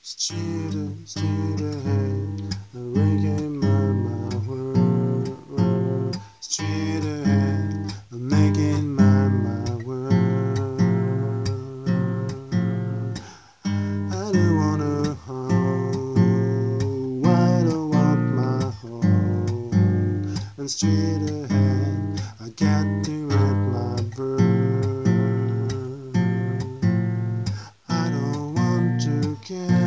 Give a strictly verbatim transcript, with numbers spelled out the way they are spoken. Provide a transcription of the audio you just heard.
Straight, straight ahead, making my, my world. Straight ahead, making my, my world. I don't wanna hold, I don't want my home. And straight ahead, I got to read my bird. I don't want to care.